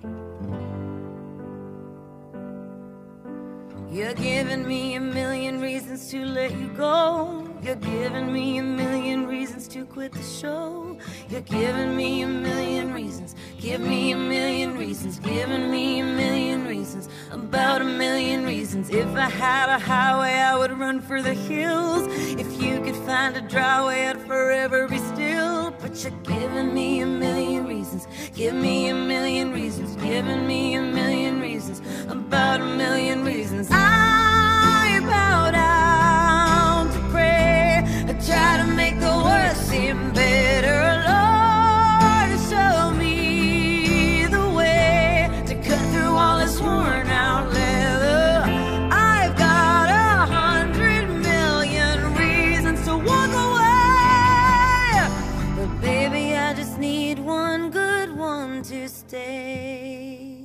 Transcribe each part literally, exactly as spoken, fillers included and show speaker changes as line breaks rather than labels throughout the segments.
You're giving me a million reasons to let you go. You're giving me a million reasons to quit the show. You're giving me a million reasons. Give me a million reasons. Giving me a million reasons. About a million reasons. If I had a highway, I would run for the hills. If you could find a dry way, I'd forever be still. But you're giving me a million reasons. Give me a million reasons. Giving me a million reasons. About a million reasons. I bow down to pray. I try to make the worst seem better. Lord, show me the way to cut through all this worn out leather. I've got a hundred million reasons to walk away, but baby, I just need one good one to stay.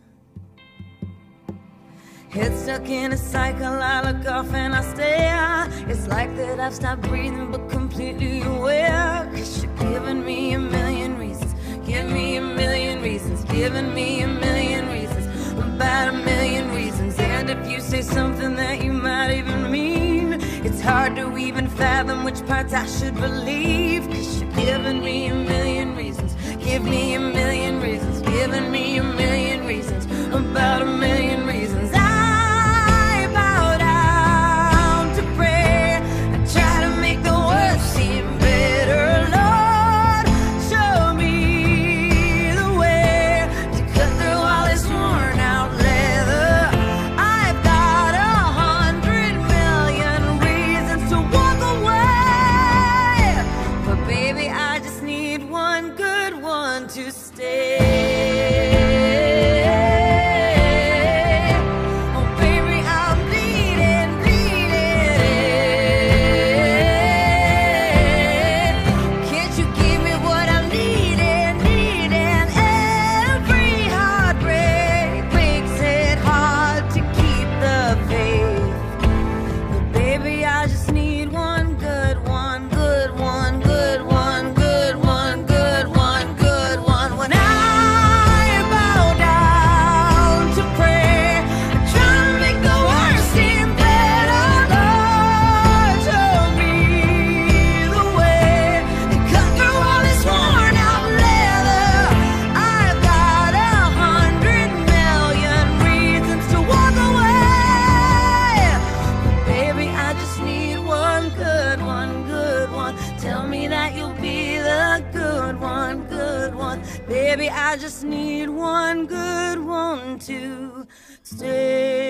Head stuck in a cycle, I look off and I stare. It's like that I've stopped breathing but completely aware. Cause you're giving me a million reasons. Give me a million reasons. Giving me a million reasons. About a million reasons. And if you say something that you might even mean, it's hard to even fathom which parts I should believe. Cause you're giving me a million reasons. Give me a million reasons. Giving me a million reasons. About a million reasons.
Baby, I just need one good one to stay.